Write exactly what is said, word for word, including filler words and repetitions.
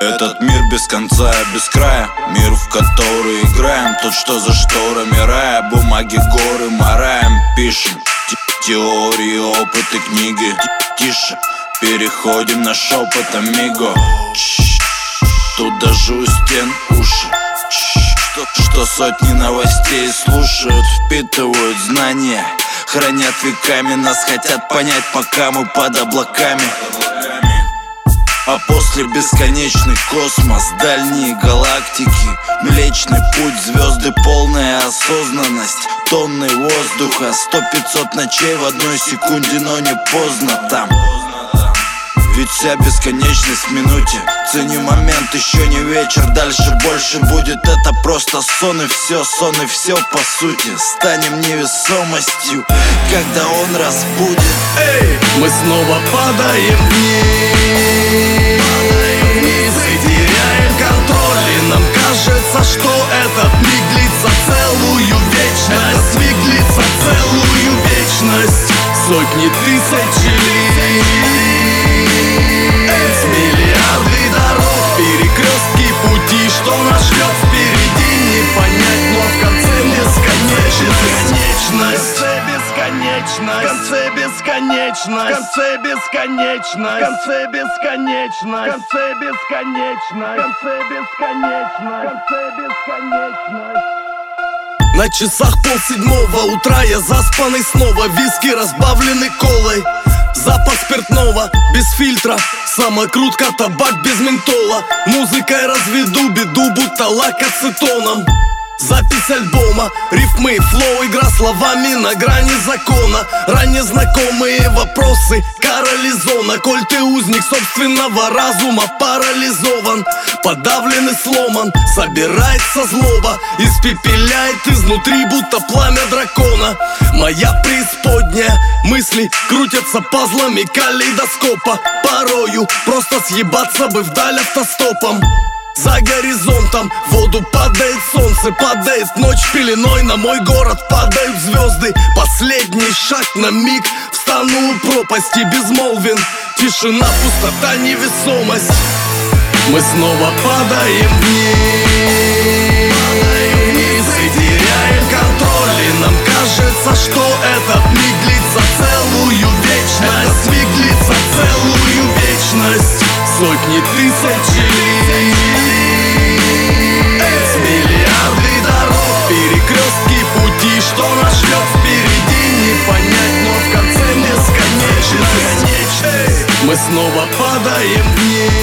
Этот мир без конца и без края, мир, в который играем. Тот, что за шторами рая, бумаги, горы мараем. Пишем теории, опыты, книги. Тише, переходим на шепот, амиго. Тут даже у стен уши, что, что сотни новостей слушают, впитывают знания, хранят веками. Нас хотят понять, пока мы под облаками. А после бесконечный космос, дальние галактики, Млечный путь, звезды, полная осознанность, тонны воздуха, сто-пятьсот ночей в одной секунде, но не поздно там. Ведь вся бесконечность в минуте. Цени момент, еще не вечер, дальше больше будет. Это просто сон и все, сон и все по сути. Станем невесомостью, когда он разбудит. Эй! Мы снова падаем вниз, вниз и теряем контроль. И нам кажется, что этот миг длится целую вечность. Этот миг длится целую вечность. Сотни тысяч лет, миллиарды дорог, перекрестки пути, что нас ждет впереди, не понять, но в конце бесконечность. В конце бесконечность, в конце бесконечность, в конце бесконечность, в конце бесконечность, в конце бесконечность, в конце бесконечность. На часах полседьмого утра я заспанный снова. Виски разбавлены колой, запах спиртного без фильтра, самокрутка, табак без ментола. Музыкой разведу беду, будто лак ацетоном. Запись альбома, рифмы, флоу, игра словами на грани закона. Ранее знакомые вопросы, короли зона. Коль ты узник собственного разума, парализован, подавлен и сломан. Собирается злоба, испепеляет изнутри, будто пламя дракона. Моя преисподняя, мысли крутятся пазлами калейдоскопа. Порою просто съебаться бы вдаль автостопом. За горизонтом в воду падает солнце, падает ночь пеленой, на мой город падают звезды. Последний шаг на миг, встану у пропасти, безмолвен. Тишина, пустота, невесомость. Мы снова падаем вниз, вниз и теряем контроль. И нам кажется, что этот миг длится целую вечность. Этот миг длится целую вечность. Сотни тысяч лет, миллиарды дорог, перекрестки пути, что нас ждет впереди, не понять, но в конце бесконечность. Мы снова падаем вниз.